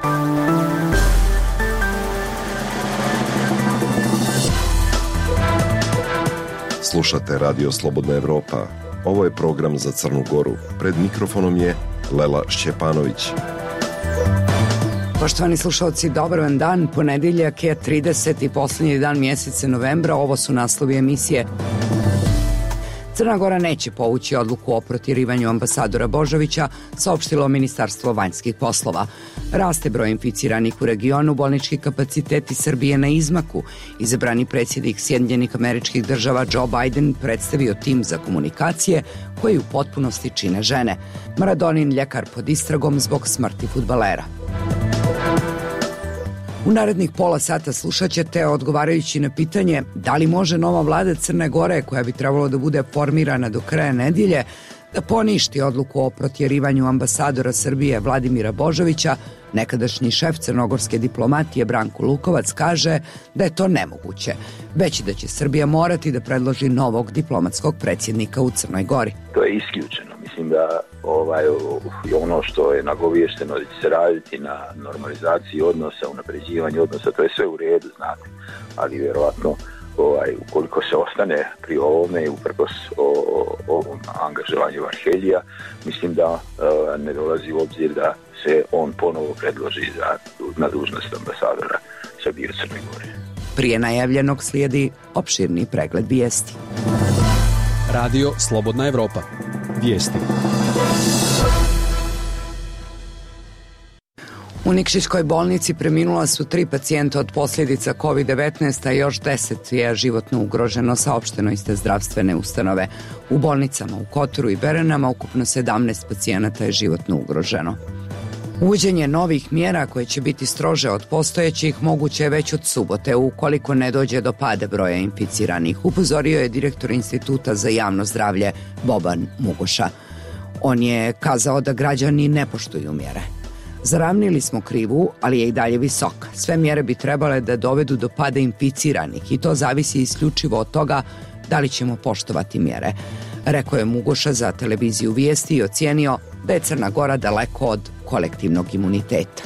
Slušate Radio Slobodna Evropa. Ovo je program za Crnu Goru. Pred mikrofonom je Lela Šćepanović. Poštovani slušalci, dobar vam dan. Ponedeljak je 30. posljednji dan mjeseca novembra. Ovo su naslovi emisije. Crna Gora neće povući odluku o protjerivanju ambasadora Božovića, saopštilo Ministarstvo vanjskih poslova. Raste broj inficiranih u regionu, bolnički kapaciteti Srbije na izmaku. Izabrani predsjednik Sjedinjenih Američkih Država Joe Biden predstavio tim za komunikacije koji u potpunosti čine žene. Maradonin ljekar pod istragom zbog smrti fudbalera. U narednih pola sata slušat ćete, odgovarajući na pitanje da li može nova vlada Crne Gore, koja bi trebalo da bude formirana do kraja nedjelje, da poništi odluku o protjerivanju ambasadora Srbije Vladimira Božovića. Nekadašnji šef crnogorske diplomatije Branko Lukovac kaže da je to nemoguće, već da će Srbija morati da predloži novog diplomatskog predsjednika u Crnoj Gori. To je isključeno. Mislim da ono što je nagoviješteno da će se raditi na normalizaciji odnosa, unapređivanju odnosa, to je sve u redu, znate, ali vjerovatno ukoliko se ostane pri ovome i uprkos ovom angažovanju Varheljija, mislim da ne dolazi u obzir da se on ponovo predloži na dužnost ambasadora Srbije u Crnoj Gori. Prije najavljenog slijedi opširni pregled vijesti. Radio Slobodna Evropa. Vijesti. U Nikšićkoj bolnici preminula su 3 pacijenta od posljedica COVID-19, a još 10 je životno ugroženo, saopšteno iz te zdravstvene ustanove. U bolnicama u Kotoru i Beranama ukupno 17 pacijenata je životno ugroženo. Uvođenje novih mjera koje će biti strože od postojećih moguće je već od subote, ukoliko ne dođe do pada broja inficiranih, upozorio je direktor Instituta za javno zdravlje Boban Mugoša. On je kazao da građani ne poštuju mjere. Zaravnili smo krivu, ali je i dalje visoka. Sve mjere bi trebale da dovedu do pada inficiranih i to zavisi isključivo od toga da li ćemo poštovati mjere, rekao je Mugoša za televiziju Vijesti i ocijenio da je Crna Gora daleko od kolektivnog imuniteta.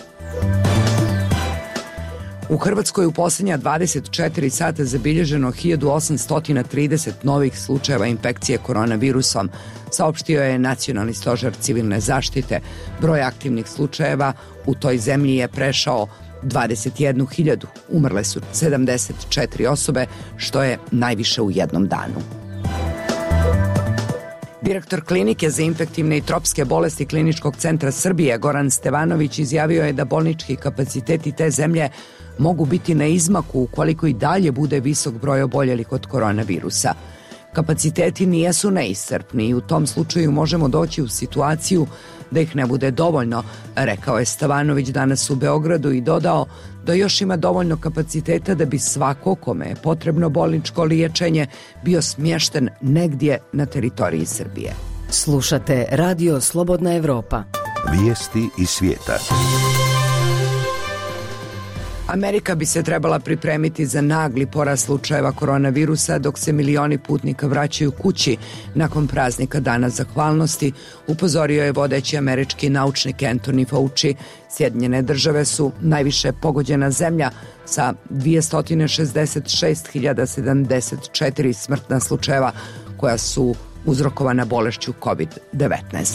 U Hrvatskoj u posljednja 24 sata zabilježeno 1830 novih slučajeva infekcije koronavirusom, saopštio je Nacionalni stožer civilne zaštite. Broj aktivnih slučajeva u toj zemlji je prešao 21.000. Umrle su 74 osobe, što je najviše u jednom danu. Direktor klinike za infektivne i tropske bolesti Kliničkog centra Srbije Goran Stevanović izjavio je da bolnički kapaciteti te zemlje mogu biti na izmaku ukoliko i dalje bude visok broj oboljelih od koronavirusa. Kapaciteti nijesu neiscrpni i u tom slučaju možemo doći u situaciju da ih ne bude dovoljno, rekao je Stevanović danas u Beogradu i dodao da još ima dovoljno kapaciteta da bi svako kome je potrebno bolničko liječenje bio smješten negdje na teritoriji Srbije. Slušate Radio Slobodna Evropa. Vijesti iz svijeta. Amerika bi se trebala pripremiti za nagli porast slučajeva koronavirusa dok se milioni putnika vraćaju kući nakon praznika Dana zahvalnosti, upozorio je vodeći američki naučnik Anthony Fauci. Sjedinjene države su najviše pogođena zemlja sa 266.074 smrtna slučajeva koja su uzrokovana bolešću COVID-19.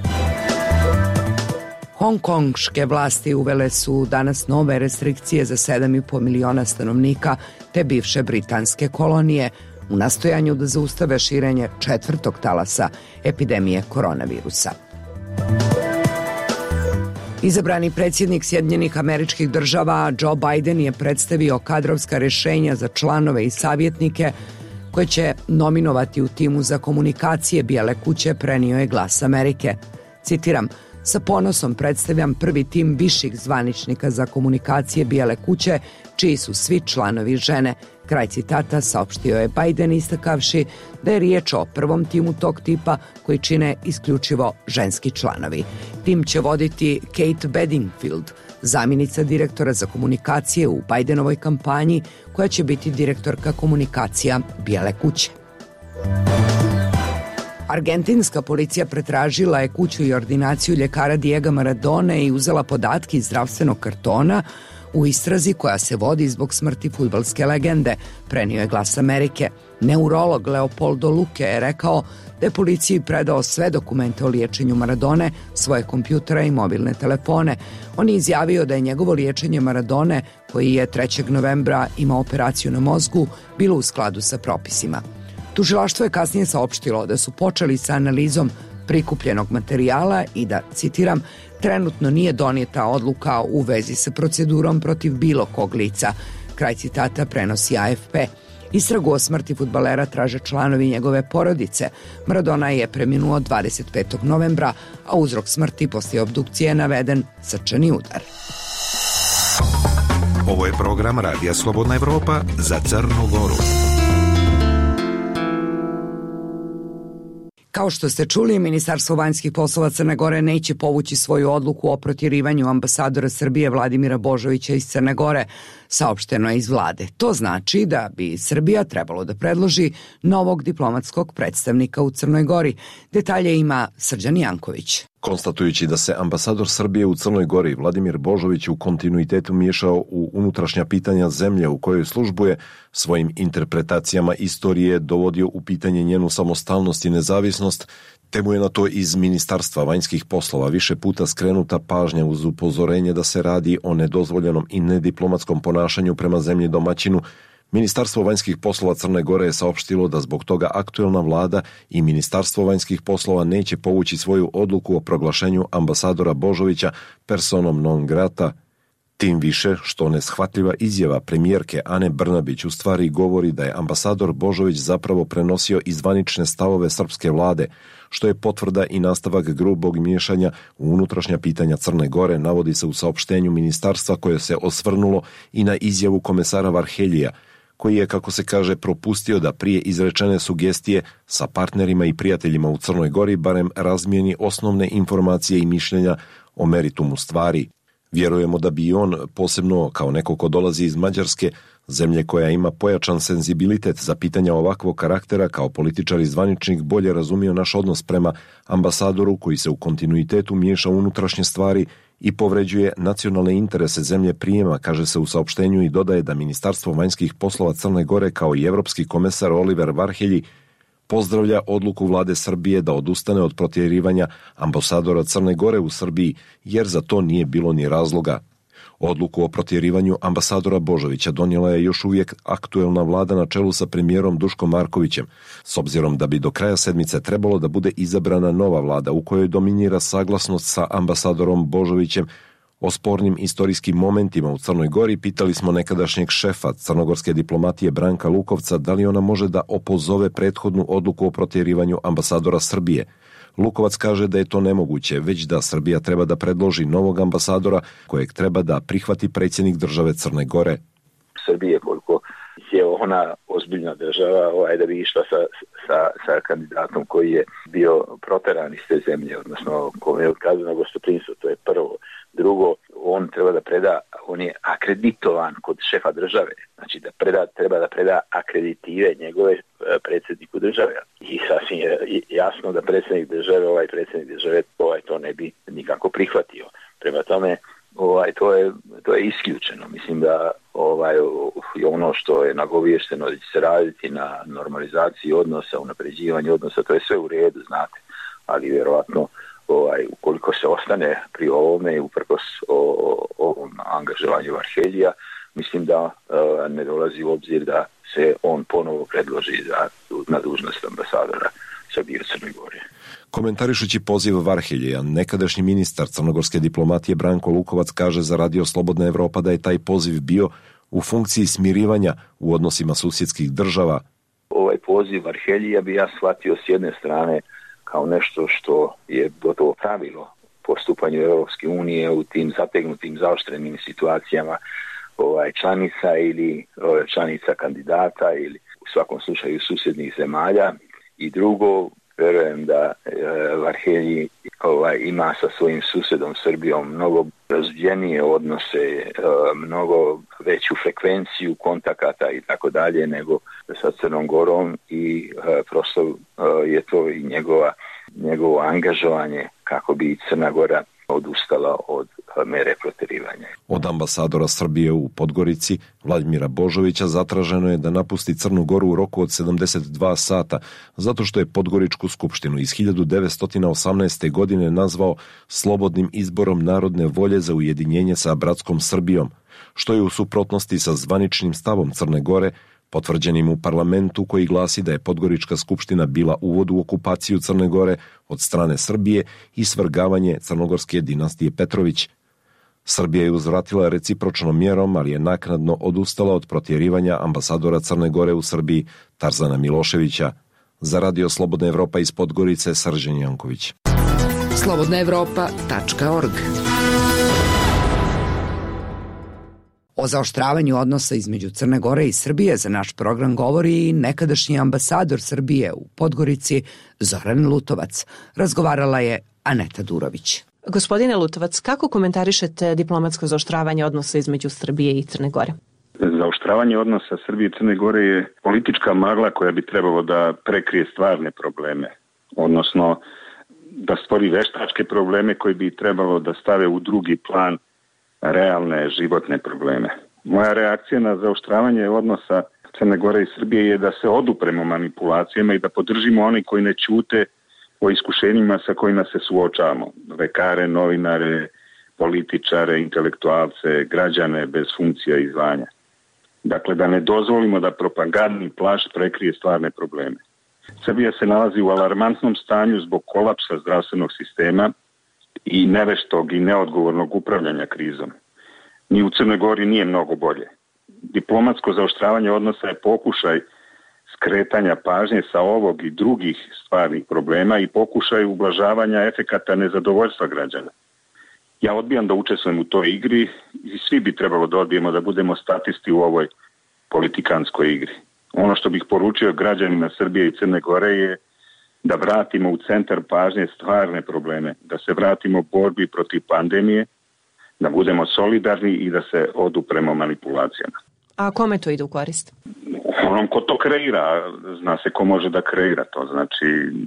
Hongkonške vlasti uvele su danas nove restrikcije za 7,5 miliona stanovnika te bivše britanske kolonije u nastojanju da zaustave širenje 4. talasa epidemije koronavirusa. Izabrani predsjednik Sjedinjenih Američkih Država Joe Biden je predstavio kadrovska rješenja za članove i savjetnike koje će nominovati u timu za komunikacije Bijele kuće, prenio je Glas Amerike. Citiram: "Sa ponosom predstavljam prvi tim viših zvaničnika za komunikacije Bijele kuće, čiji su svi članovi žene." Kraj citata, saopštio je Biden, istakavši da je riječ o prvom timu tog tipa koji čine isključivo ženski članovi. Tim će voditi Kate Bedingfield, zamjenica direktora za komunikacije u Bidenovoj kampanji, koja će biti direktorka komunikacija Bijele kuće. Argentinska policija pretražila je kuću i ordinaciju ljekara Diega Maradone i uzela podatke iz zdravstvenog kartona u istrazi koja se vodi zbog smrti fudbalske legende, prenio je Glas Amerike. Neurolog Leopoldo Luque je rekao da je policiji predao sve dokumente o liječenju Maradone, svoje kompjutere i mobilne telefone. On je izjavio da je njegovo liječenje Maradone, koji je 3. novembra imao operaciju na mozgu, bilo u skladu sa propisima. Tužilaštvo je kasnije saopštilo da su počeli sa analizom prikupljenog materijala i da, citiram, trenutno nije donijeta odluka u vezi sa procedurom protiv bilo kog lica. Kraj citata prenosi AFP. Istragu o smrti fudbalera traže članovi njegove porodice. Maradona je preminuo 25. novembra, a uzrok smrti poslije obdukcije je naveden srčani udar. Ovo je program Radija Slobodna Evropa za Crnu Goru. Kao što ste čuli, Ministarstvo vanjskih poslova Crne Gore neće povući svoju odluku o protjerivanju ambasadora Srbije Vladimira Božovića iz Crne Gore, saopšteno je iz vlade. To znači da bi Srbija trebalo da predloži novog diplomatskog predstavnika u Crnoj Gori. Detalje ima Srđan Janković. Konstatujući da se ambasador Srbije u Crnoj Gori Vladimir Božović u kontinuitetu miješao u unutrašnja pitanja zemlje u kojoj službuje, svojim interpretacijama istorije dovodio u pitanje njenu samostalnost i nezavisnost, te mu je na to iz Ministarstva vanjskih poslova više puta skrenuta pažnja uz upozorenje da se radi o nedozvoljenom i nediplomatskom ponašanju prema zemlji domaćinu. Ministarstvo vanjskih poslova Crne Gore je saopštilo da zbog toga aktuelna vlada i Ministarstvo vanjskih poslova neće povući svoju odluku o proglašenju ambasadora Božovića personom non grata, tim više što neshvatljiva izjava premijerke Ane Brnabić u stvari govori da je ambasador Božović zapravo prenosio i zvanične stavove srpske vlade, što je potvrda i nastavak grubog miješanja u unutrašnja pitanja Crne Gore, navodi se u saopštenju ministarstva koje se osvrnulo i na izjavu komesara Varheljija, koji je, kako se kaže, propustio da prije izrečene sugestije sa partnerima i prijateljima u Crnoj Gori barem razmijeni osnovne informacije i mišljenja o meritumu stvari. Vjerujemo da bi i on, posebno kao neko ko dolazi iz Mađarske, zemlje koja ima pojačan senzibilitet za pitanja ovakvog karaktera, kao političar i zvaničnik bolje razumio naš odnos prema ambasadoru koji se u kontinuitetu miješa u unutrašnje stvari i povređuje nacionalne interese zemlje prijema, kaže se u saopštenju, i dodaje da Ministarstvo vanjskih poslova Crne Gore kao i evropski komesar Oliver Varhelji pozdravlja odluku vlade Srbije da odustane od protjerivanja ambasadora Crne Gore u Srbiji, jer za to nije bilo ni razloga. Odluku o protjerivanju ambasadora Božovića donijela je još uvijek aktuelna vlada na čelu sa premijerom Duškom Markovićem, s obzirom da bi do kraja sedmice trebalo da bude izabrana nova vlada u kojoj dominira saglasnost sa ambasadorom Božovićem. O spornim istorijskim momentima u Crnoj Gori pitali smo nekadašnjeg šefa crnogorske diplomatije Branka Lukovca da li ona može da opozove prethodnu odluku o protjerivanju ambasadora Srbije. Lukovac kaže da je to nemoguće, već da Srbija treba da predloži novog ambasadora kojeg treba da prihvati predsjednik države Crne Gore. Srbije, koliko je ona ozbiljna država, da bi išla sa kandidatom koji je bio proteran iz te zemlje, odnosno kome je otkazano gostoprinstvo, to je prvo. Drugo, on treba da preda, on je akreditovan kod šefa države, znači da treba da preda akreditive njegove predsjedniku države. I sasvim je jasno da predsjednik države to ne bi nikako prihvatio. Prema tome, to je isključeno. Mislim da ono što je nagoviješteno da će se raditi na normalizaciji odnosa, unapređivanju odnosa, to je sve u redu, znate, ali vjerovatno ukoliko se ostane pri ovome i uprkos ovom angažovanju Varheljija, mislim da ne dolazi u obzir da se on ponovo predloži na dužnost ambasadora Srbije u Crnoj Gori. Komentarišući poziv Varheljija, nekadašnji ministar crnogorske diplomatije Branko Lukovac kaže za Radio Slobodna Evropa da je taj poziv bio u funkciji smirivanja u odnosima susjedskih država. Ovaj poziv Varheljija bi ja shvatio s jedne strane kao nešto što je gotovo pravilo postupanju Europske unije u tim zategnutim, zaoštrenim situacijama članica ili članica kandidata ili u svakom slučaju susjednih zemalja. I drugo, Vjerujem da Varhelji ima sa svojim susjedom Srbijom mnogo razvijenije odnose, mnogo veću frekvenciju kontakata i tako dalje nego sa Crnom Gorom i prosto je to i njegovo angažovanje kako bi Crna Gora odustala od mere protjerivanja. Od ambasadora Srbije u Podgorici, Vladimira Božovića, zatraženo je da napusti Crnu Goru u roku od 72 sata, zato što je Podgoričku skupštinu iz 1918. godine nazvao slobodnim izborom narodne volje za ujedinjenje sa bratskom Srbijom, što je u suprotnosti sa zvaničnim stavom Crne Gore, potvrđenim u parlamentu koji glasi da je Podgorička skupština bila uvod u okupaciju Crne Gore od strane Srbije i svrgavanje crnogorske dinastije Petrović. Srbija je uzvratila recipročnom mjerom, ali je naknadno odustala od protjerivanja ambasadora Crne Gore u Srbiji Tarzana Miloševića. Za Radio Slobodna Evropa iz Podgorice, Srđan Janković. slobodnaevropa.org. O zaoštravanju odnosa između Crne Gore i Srbije za naš program govori i nekadašnji ambasador Srbije u Podgorici Zoran Lutovac. Razgovarala je Aneta Durović. Gospodine Lutovac, kako komentarišete diplomatsko zaoštravanje odnosa između Srbije i Crne Gore? Zaoštravanje odnosa Srbije i Crne Gore je politička magla koja bi trebalo da prekrije stvarne probleme, odnosno da stvori veštačke probleme koje bi trebalo da stave u drugi plan realne životne probleme. Moja reakcija na zaoštravanje odnosa Crne Gore i Srbije je da se odupremo manipulacijama i da podržimo oni koji ne ćute o iskušenjima sa kojima se suočavamo. Lekare, novinare, političare, intelektualce, građane bez funkcija i zvanja. Dakle, da ne dozvolimo da propagandni plašt prekrije stvarne probleme. Srbija se nalazi u alarmantnom stanju zbog kolapsa zdravstvenog sistema i neveštog i neodgovornog upravljanja krizom. Ni u Crnoj Gori nije mnogo bolje. Diplomatsko zaoštravanje odnosa je pokušaj skretanja pažnje sa ovog i drugih stvarnih problema i pokušaj ublažavanja efekata nezadovoljstva građana. Ja odbijam da učestvujem u toj igri i svi bi trebalo da odbijemo da budemo statisti u ovoj politikanskoj igri. Ono što bih poručio građanima Srbije i Crne Gore je da vratimo u centar pažnje stvarne probleme, da se vratimo borbi protiv pandemije, da budemo solidarni i da se odupremo manipulacijama. A kome to ide u korist? Onom ko to kreira, zna se ko može da kreira to, znači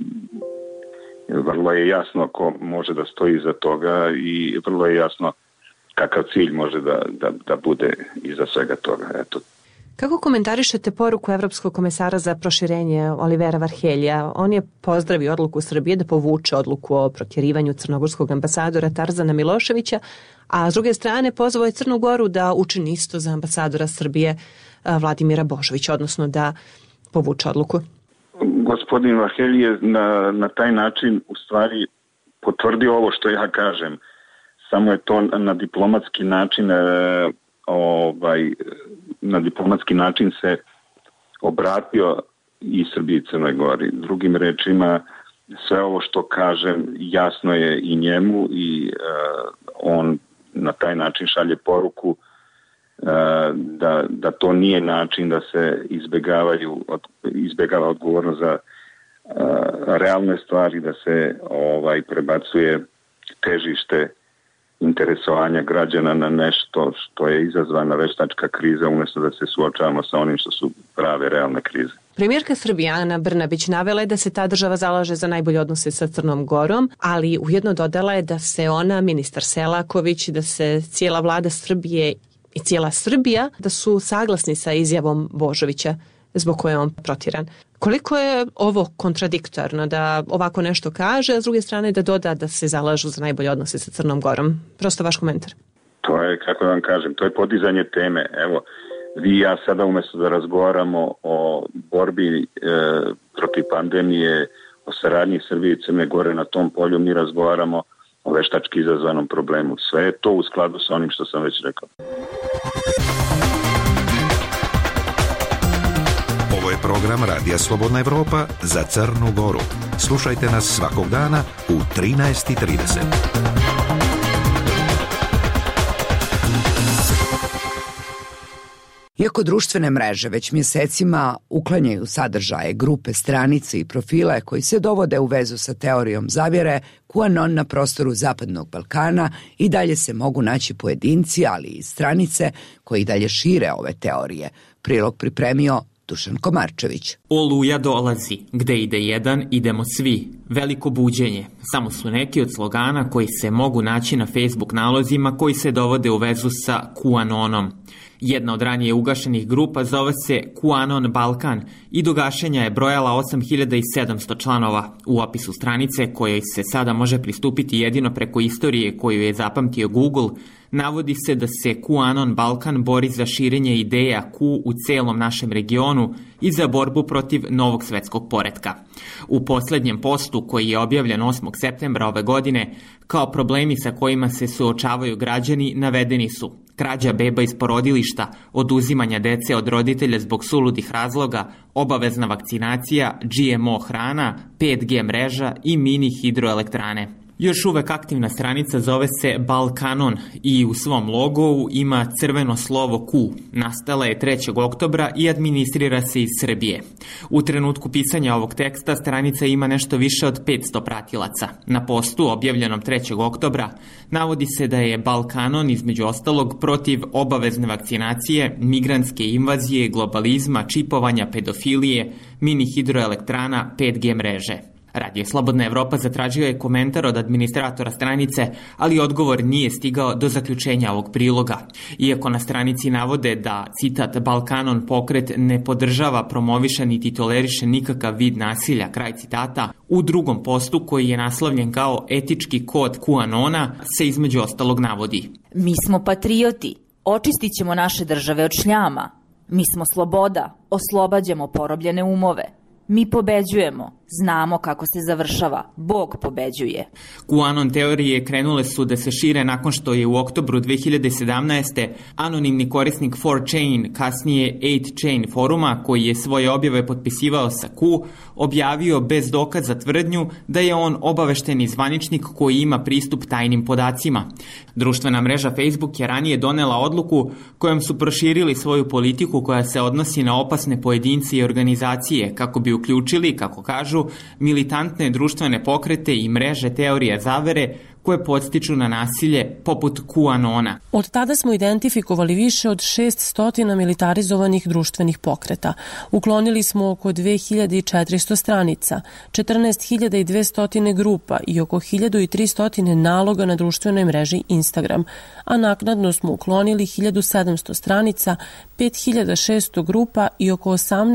vrlo je jasno ko može da stoji iza toga i vrlo je jasno kakav cilj može da bude iza svega toga. Eto. Kako komentarišete poruku Evropskog komesara za proširenje Olivera Varheljija? On je pozdravio odluku Srbije da povuče odluku o protjerivanju crnogorskog ambasadora Tarzana Miloševića, a s druge strane pozvao je Crnu Goru da učini isto za ambasadora Srbije Vladimira Božovića, odnosno da povuče odluku. Gospodin Varhelji je na taj način u stvari potvrdio ovo što ja kažem. Samo je to na diplomatski način na diplomatski način se obratio i Srbiji i Crnoj Gori. Drugim rečima, sve ovo što kažem jasno je i njemu i on na taj način šalje poruku da to nije način da se izbjegava odgovornost za realne stvari, da se prebacuje težište interesovanja građana na nešto što je izazvana veštačka kriza umjesto da se suočavamo sa onim što su prave realne krize. Premijerka Srbije Ana Brnabić navela je da se ta država zalaže za najbolje odnose sa Crnom Gorom, ali ujedno dodala je da se ona, ministar Selaković, da se cijela vlada Srbije i cijela Srbija da su saglasni sa izjavom Božovića zbog koje je on protjeran. Koliko je ovo kontradiktorno da ovako nešto kaže, a s druge strane da doda da se zalažu za najbolje odnose sa Crnom Gorom? Prosto vaš komentar. To je, kako vam kažem, to je podizanje teme. Evo, vi i ja sada umjesto da razgovaramo o borbi protiv pandemije, o saradnji Srbije i Crne Gore na tom polju, mi razgovaramo o veštački izazvanom problemu. Sve je to u skladu sa onim što sam već rekao. Ovo je program Radija Slobodna Evropa za Crnu Goru. Slušajte nas svakog dana u 13:30. Iako društvene mreže već mjesecima uklanjaju sadržaje, grupe, stranice i profile koji se dovode u vezu sa teorijom zavjere, QAnon na prostoru Zapadnog Balkana i dalje se mogu naći pojedinci, ali i stranice koji dalje šire ove teorije. Prilog pripremio Dušan Komarčević. Oluja dolazi, gde ide jedan, idemo svi. Veliko buđenje. Samo su neki od slogana koji se mogu naći na Facebook nalozima koji se dovode u vezu sa QAnonom. Jedna od ranije ugašenih grupa zove se QAnon Balkan i do gašenja je brojala 8700 članova. U opisu stranice, kojoj se sada može pristupiti jedino preko istorije koju je zapamtio Google, navodi se da se QAnon Balkan bori za širenje ideja Q u celom našem regionu i za borbu protiv novog svetskog poretka. U posljednjem postu, koji je objavljen 8. septembra ove godine, kao problemi sa kojima se suočavaju građani navedeni su krađa beba iz porodilišta, oduzimanja dece od roditelja zbog suludih razloga, obavezna vakcinacija, GMO hrana, 5G mreža i mini hidroelektrane. Još uvek aktivna stranica zove se Balkanon i u svom logovu ima crveno slovo Q. Nastala je 3. oktobra i administrira se iz Srbije. U trenutku pisanja ovog teksta stranica ima nešto više od 500 pratilaca. Na postu, objavljenom 3. oktobra, navodi se da je Balkanon između ostalog protiv obavezne vakcinacije, migrantske invazije, globalizma, čipovanja, pedofilije, mini hidroelektrana, 5G mreže. Radio Slobodna Evropa zatražio je komentar od administratora stranice, ali odgovor nije stigao do zaključenja ovog priloga. Iako na stranici navode da, citat, Balkanon pokret ne podržava, promoviše niti toleriše nikakav vid nasilja, kraj citata, u drugom postu koji je naslovljen kao etički kod QAnona se između ostalog navodi: Mi smo patrioti, očistit ćemo naše države od šljama. Mi smo sloboda, oslobađamo porobljene umove. Mi pobeđujemo, znamo kako se završava, Bog pobeđuje. QAnon teorije krenule su da se šire nakon što je u oktobru 2017. anonimni korisnik 4chan, kasnije 8chan foruma, koji je svoje objave potpisivao sa Q, objavio bez dokaza tvrdnju da je on obavešteni zvaničnik koji ima pristup tajnim podacima. Društvena mreža Facebook je ranije donela odluku kojom su proširili svoju politiku koja se odnosi na opasne pojedince i organizacije kako bi uključili, kako kažu, militantne društvene pokrete i mreže teorija zavere koje podstiču na nasilje poput QAnona. Od tada smo identifikovali više od 600 militarizovanih društvenih pokreta. Uklonili smo oko 2400 stranica, 14.200 grupa i oko 1300 naloga na društvenoj mreži Instagram, a naknadno smo uklonili 1700 stranica, 5600 grupa i oko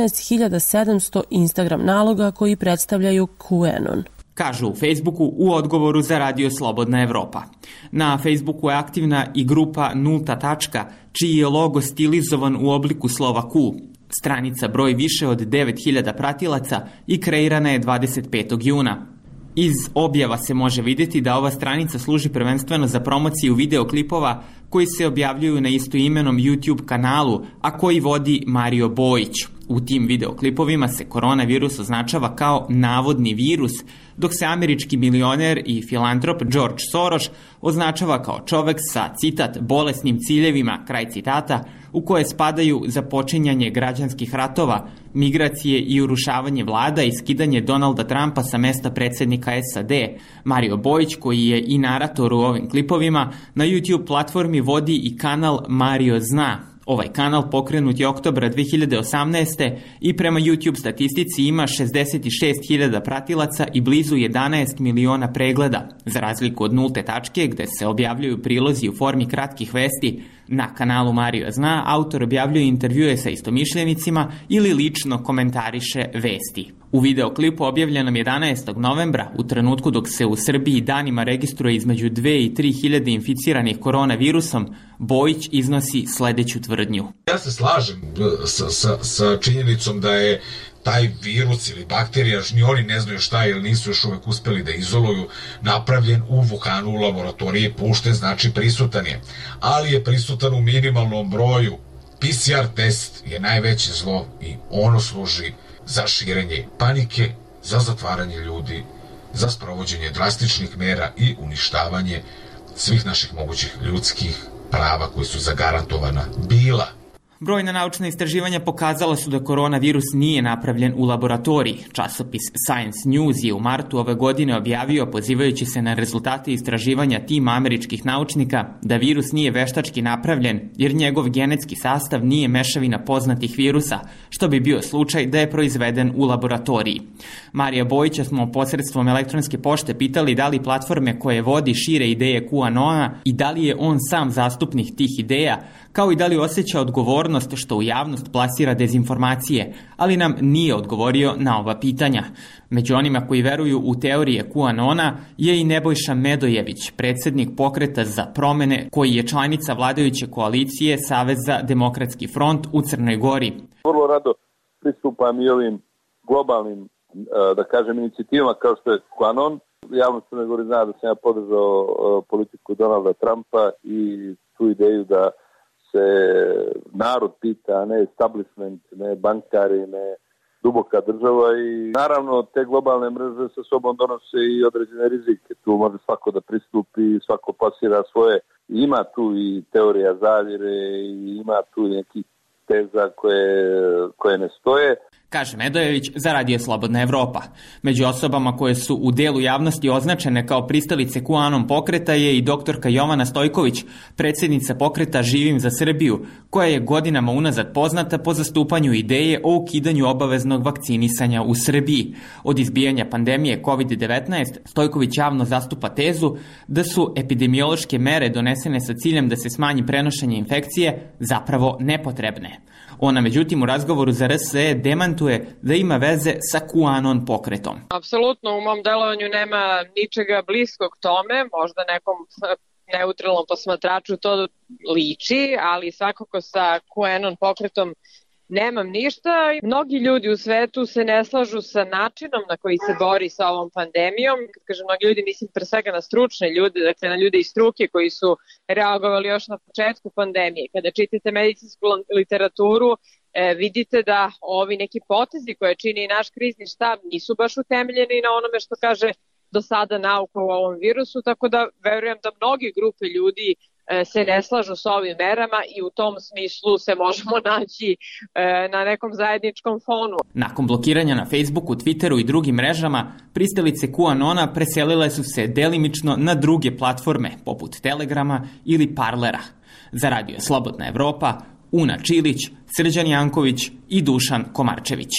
18.700 Instagram naloga koji predstavljaju QAnon. Kažu u Facebooku u odgovoru za Radio Slobodna Evropa. Na Facebooku je aktivna i grupa Nulta tačka, čiji je logo stilizovan u obliku slova Q. Stranica broji više od 9000 pratilaca i kreirana je 25. juna. Iz objava se može vidjeti da ova stranica služi prvenstveno za promociju videoklipova koji se objavljuju na istoimenom YouTube kanalu, a koji vodi Mario Bojić. U tim videoklipovima se koronavirus označava kao navodni virus, dok se američki milioner i filantrop George Soros označava kao čovek sa, citat, bolesnim ciljevima, kraj citata, u koje spadaju započinjanje građanskih ratova, migracije i urušavanje vlada i skidanje Donalda Trumpa sa mesta predsjednika SAD. Mario Bojić, koji je i narator u ovim klipovima, na YouTube platformi vodi i kanal Mario zna. Ovaj kanal pokrenut je oktobra 2018. i prema YouTube statistici ima 66.000 pratilaca i blizu 11 miliona pregleda. Za razliku od Nulte tačke, gde se objavljuju prilozi u formi kratkih vesti, na kanalu Mario zna, autor objavljuje intervjue sa istomišljenicima ili lično komentariše vesti. U videoklipu objavljenom 11. novembra, u trenutku dok se u Srbiji danima registruje između 2 i 3 hiljade inficiranih koronavirusom, Bojić iznosi sledeću tvrdnju. Ja se slažem sa činjenicom da je taj virus ili bakterija, ni oni ne znaju šta jer nisu još uvek uspeli da izoluju, napravljen u Wuhanu u laboratoriji, pušten, znači prisutan je. Ali je prisutan u minimalnom broju. PCR test je najveće zlo i ono služi za širenje panike, za zatvaranje ljudi, za sprovođenje drastičnih mera i uništavanje svih naših mogućih ljudskih prava koji su zagarantovana bila. Brojna naučna istraživanja pokazala su da koronavirus nije napravljen u laboratoriji. Časopis Science News je u martu ove godine objavio, pozivajući se na rezultate istraživanja tima američkih naučnika, da virus nije veštački napravljen jer njegov genetski sastav nije mešavina poznatih virusa, što bi bio slučaj da je proizveden u laboratoriji. Marija Bojića smo posredstvom elektronske pošte pitali da li platforme koje vodi šire ideje QAnona i da li je on sam zastupnik tih ideja, kao i da li osjeća odgovornost što u javnost plasira dezinformacije, ali nam nije odgovorio na ova pitanja. Među onima koji veruju u teorije QAnona je i Nebojša Medojević, predsjednik Pokreta za promene, koji je članica vladajuće koalicije Saveza Demokratski front u Crnoj Gori. Vrlo rado pristupam i ovim globalnim, da kažem, inicijativama kao što je QAnon. Javnost Crnoj Gori zna da sam ja podržao politiku Donalda Trumpa i tu ideju da se narod pita, a ne establishment, ne bankari, ne duboka država i naravno te globalne mreže sa sobom donose i određene rizike. Tu može svako da pristupi, svako pasira svoje. Ima tu i teorija zavjere i ima tu i nekih teza koje ne stoje. Kaže Medojević za Radio Slobodna Evropa. Među osobama koje su u delu javnosti označene kao pristalice QAnon pokreta je i doktorka Jovana Stojković, predsjednica pokreta Živim za Srbiju, koja je godinama unazad poznata po zastupanju ideje o ukidanju obaveznog vakcinisanja u Srbiji. Od izbijanja pandemije COVID-19 Stojković javno zastupa tezu da su epidemiološke mere donesene sa ciljem da se smanji prenošenje infekcije zapravo nepotrebne. Ona, međutim, u razgovoru za RSE demantuje da ima veze sa QAnon pokretom. Apsolutno, u mom delovanju nema ničega bliskog tome, možda nekom neutralnom posmatraču to liči, ali svakako sa QAnon pokretom nemam ništa. Mnogi ljudi u svetu se ne slažu sa načinom na koji se bori sa ovom pandemijom. Kad kažem mnogi ljudi, mislim pre svega na stručne ljude, dakle na ljude iz struke koji su reagovali još na početku pandemije. Kada čitate medicinsku literaturu, vidite da ovi neki potezi koje čini i naš krizni štab nisu baš utemeljeni na onome što kaže do sada nauka u ovom virusu, tako da verujem da mnogi grupe ljudi se ne slažu s ovim merama i u tom smislu se možemo naći na nekom zajedničkom fonu. Nakon blokiranja na Facebooku, Twitteru i drugim mrežama, pristalice QAnona preselile su se delimično na druge platforme, poput Telegrama ili Parlera. Za Radio Slobodna Evropa, Una Čilić, Srđan Janković i Dušan Komarčević.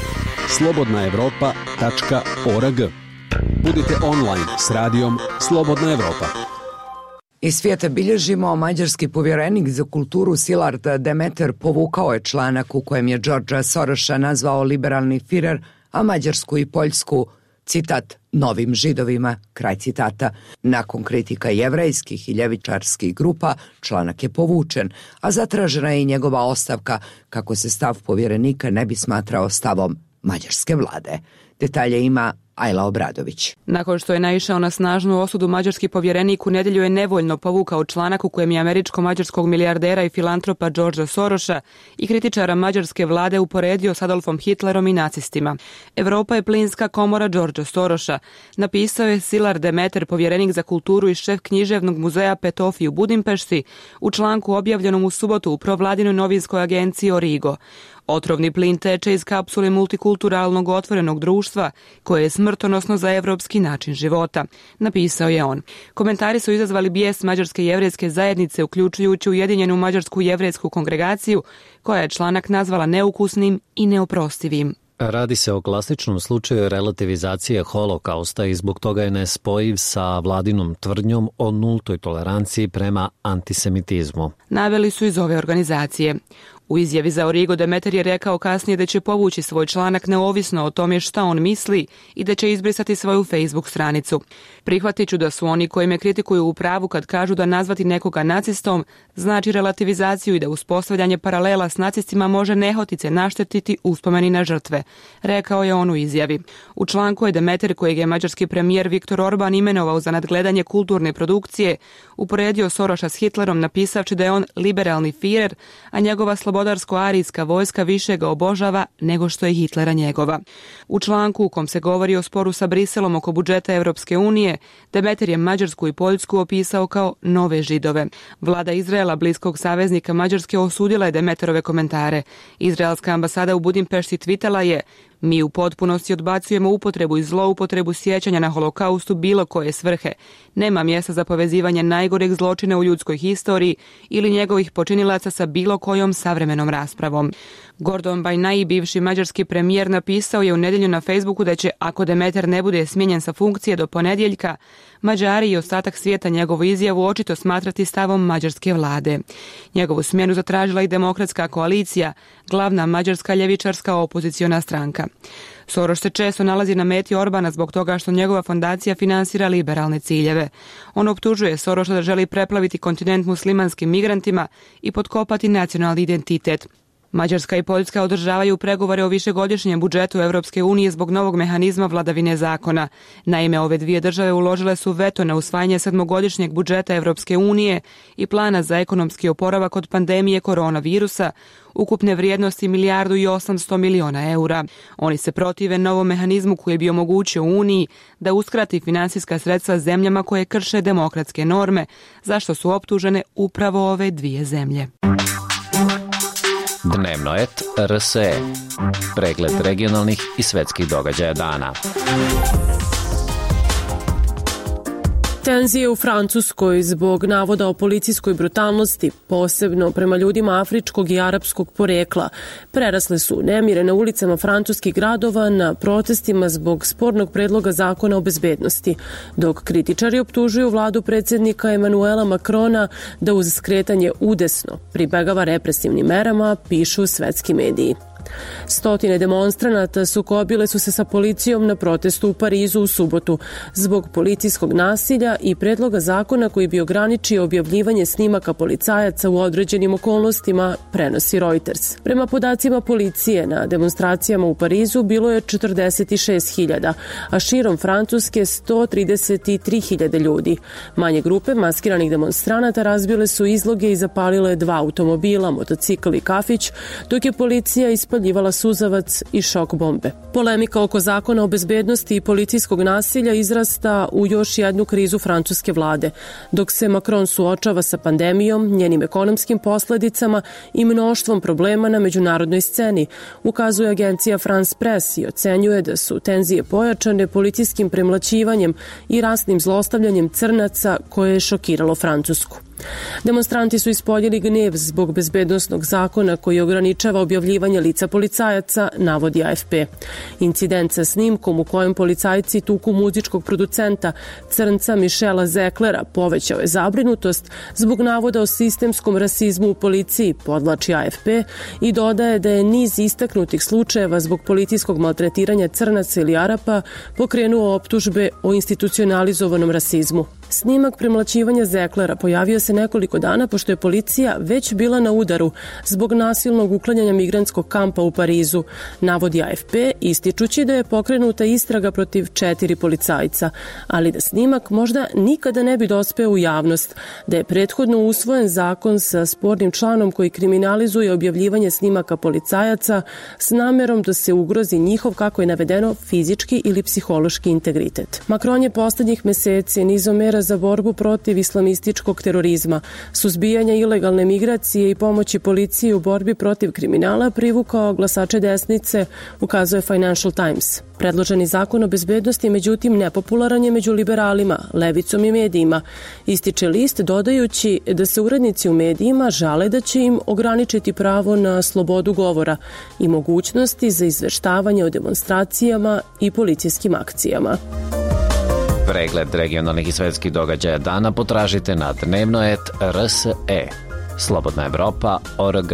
slobodnaevropa.org. Budite online s radijom Slobodna Evropa. Iz svijeta bilježimo, mađarski povjerenik za kulturu Szilard Demeter povukao je članak u kojem je Georgea Sorosa nazvao liberalni Führer, a Mađarsku i Poljsku, citat, novim židovima, kraj citata. Nakon kritika jevrejskih i ljevičarskih grupa, članak je povučen, a zatražena je i njegova ostavka, kako se stav povjerenika ne bi smatrao stavom mađarske vlade. Detalje ima Ajla Obradović. Nakon što je naišao na snažnu osudu, mađarski povjerenik u nedjelju je nevoljno povukao članak u kojem je američko-mađarskog milijardera i filantropa Georgea Sorosa i kritičara mađarske vlade uporedio s Adolfom Hitlerom i nacistima. Evropa je plinska komora Georgea Sorosa, napisao je Szilard Demeter, povjerenik za kulturu i šef književnog muzeja Petofi u Budimpešti, u članku objavljenom u subotu u provladinoj novinskoj agenciji Origo. Otrovni plin teče iz kapsule multikulturalnog otvorenog društva, koje je smrtonosno za evropski način života, napisao je on. Komentari su izazvali bijes mađarske jevrejske zajednice, uključujući Ujedinjenu mađarsku jevrejsku kongregaciju, koja je članak nazvala neukusnim i neoprostivim. Radi se o klasičnom slučaju relativizacije holokausta i zbog toga je nespojiv sa vladinom tvrdnjom o nultoj toleranciji prema antisemitizmu. Naveli su iz ove organizacije. U izjavi za Origo Demeter je rekao kasnije da će povući svoj članak neovisno o tome šta on misli i da će izbrisati svoju Facebook stranicu. Prihvatit ću da su oni koji me kritikuju u pravu kad kažu da nazvati nekoga nacistom znači relativizaciju i da uspostavljanje paralela s nacistima može nehotice naštetiti uspomeni na žrtve, rekao je on u izjavi. U članku je Demeter, kojeg je mađarski premijer Viktor Orban imenovao za nadgledanje kulturne produkcije, uporedio Sorosa s Hitlerom, napisavši da je on liberalni Führer, a njegova sloboda slobodarsko-arijska vojska više ga obožava nego što je Hitlera njegova. U članku u kom se govori o sporu sa Briselom oko budžeta Evropske unije, Demeter je Mađarsku i Poljsku opisao kao nove Židove. Vlada Izraela, bliskog saveznika Mađarske, osudila je Demeterove komentare. Izraelska ambasada u Budimpešti tvitala je: "Mi u potpunosti odbacujemo upotrebu i zloupotrebu sjećanja na holokaustu bilo koje svrhe. Nema mjesta za povezivanje najgoreg zločina u ljudskoj historiji ili njegovih počinilaca sa bilo kojom savremenom raspravom." Gordon Bajnai, bivši mađarski premijer, napisao je u nedjelju na Facebooku da će, ako Demeter ne bude smijenjen sa funkcije do ponedjeljka, Mađari i ostatak svijeta njegovu izjavu očito smatrati stavom mađarske vlade. Njegovu smjenu zatražila i Demokratska koalicija, glavna mađarska ljevičarska opoziciona stranka. Soros se često nalazi na meti Orbana zbog toga što njegova fondacija finansira liberalne ciljeve. On optužuje Sorosa da želi preplaviti kontinent muslimanskim migrantima i potkopati nacionalni identitet. Mađarska i Poljska održavaju pregovore o višegodišnjem budžetu Evropske unije zbog novog mehanizma vladavine zakona. Naime, ove dvije države uložile su veto na usvajanje 7-godišnjeg budžeta Evropske unije i plana za ekonomski oporavak od pandemije koronavirusa, ukupne vrijednosti 1,8 milijardi eura. Oni se protive novom mehanizmu koji bi omogućio Uniji da uskrati finansijska sredstva zemljama koje krše demokratske norme, zašto su optužene upravo ove dvije zemlje. Dnevno et RSE. Pregled regionalnih i svetskih događaja dana. Tenzije u Francuskoj zbog navoda o policijskoj brutalnosti, posebno prema ljudima afričkog i arapskog porekla, prerasle su nemire na ulicama francuskih gradova na protestima zbog spornog predloga zakona o bezbednosti, dok kritičari optužuju vladu predsjednika Emanuela Macrona da uz skretanje udesno pribegava represivnim merama, pišu svetski mediji. Stotine demonstranata sukobile su se sa policijom na protestu u Parizu u subotu zbog policijskog nasilja i predloga zakona koji bi ograničio objavljivanje snimaka policajaca u određenim okolnostima, prenosi Reuters. Prema podacima policije, na demonstracijama u Parizu bilo je 46.000, a širom Francuske 133.000 ljudi. Manje grupe maskiranih demonstranata razbile su izloge i zapalile 2 automobila, motocikl i kafić, dok je policija ispaljivala suzavac i šok bombe. Polemika oko zakona o bezbednosti i policijskog nasilja izrasta u još jednu krizu francuske vlade. Dok se Macron suočava sa pandemijom, njenim ekonomskim posledicama i mnoštvom problema na međunarodnoj sceni, ukazuje agencija France Press i ocenjuje da su tenzije pojačane policijskim premlaćivanjem i rasnim zlostavljanjem crnaca koje je šokiralo Francusku. Demonstranti su ispoljili gnev zbog bezbednosnog zakona koji ograničava objavljivanje lica policajaca, navodi AFP. Incident sa snimkom u kojem policajci tuku muzičkog producenta crnca Michela Zeklera povećao je zabrinutost zbog navoda o sistemskom rasizmu u policiji, podvlači AFP, i dodaje da je niz istaknutih slučajeva zbog policijskog maltretiranja crnaca ili Arapa pokrenuo optužbe o institucionalizovanom rasizmu. Snimak premlaćivanja Zeklera pojavio se nekoliko dana pošto je policija već bila na udaru zbog nasilnog uklanjanja migrantskog kampa u Parizu, navodi AFP, ističući da je pokrenuta istraga protiv 4 policajca, ali da snimak možda nikada ne bi dospeo u javnost, da je prethodno usvojen zakon sa spornim članom koji kriminalizuje objavljivanje snimaka policajaca s namerom da se ugrozi njihov, kako je navedeno, fizički ili psihološki integritet. Macron je poslednjih meseci nizom mera za borbu protiv islamističkog terorizma, suzbijanja ilegalne migracije i pomoći policiji u borbi protiv kriminala privukao glasače desnice, ukazuje Financial Times. Predloženi zakon o bezbednosti, međutim, nepopularan je među liberalima, levicom i medijima, ističe list dodajući da se urednici u medijima žale da će im ograničiti pravo na slobodu govora i mogućnosti za izveštavanje o demonstracijama i policijskim akcijama. Pregled regionalnih i svetskih događaja dana potražite na dnevno.rt.rs.e. Slobodna Evropa.org.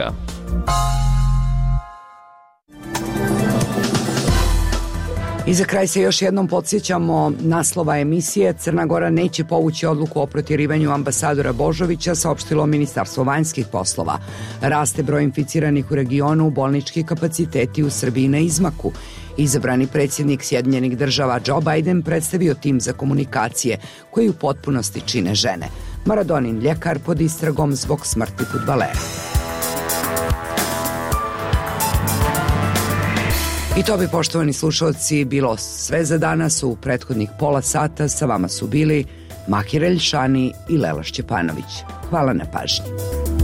I za kraj se još jednom podsjećamo naslova emisije. Crna Gora neće povući odluku o protjerivanju ambasadora Božovića, saopštilo Ministarstvo vanjskih poslova. Raste broj inficiranih u regionu, bolnički kapaciteti u Srbiji na izmaku. Izabrani predsjednik Sjedinjenih država Joe Biden predstavio tim za komunikacije koji u potpunosti čine žene. Maradonin ljekar pod istragom zbog smrti fudbalera. I to bi, poštovani slušalci, bilo sve za danas. U prethodnih pola sata sa vama su bili Mahir Elšani i Lela Šćepanović. Hvala na pažnji.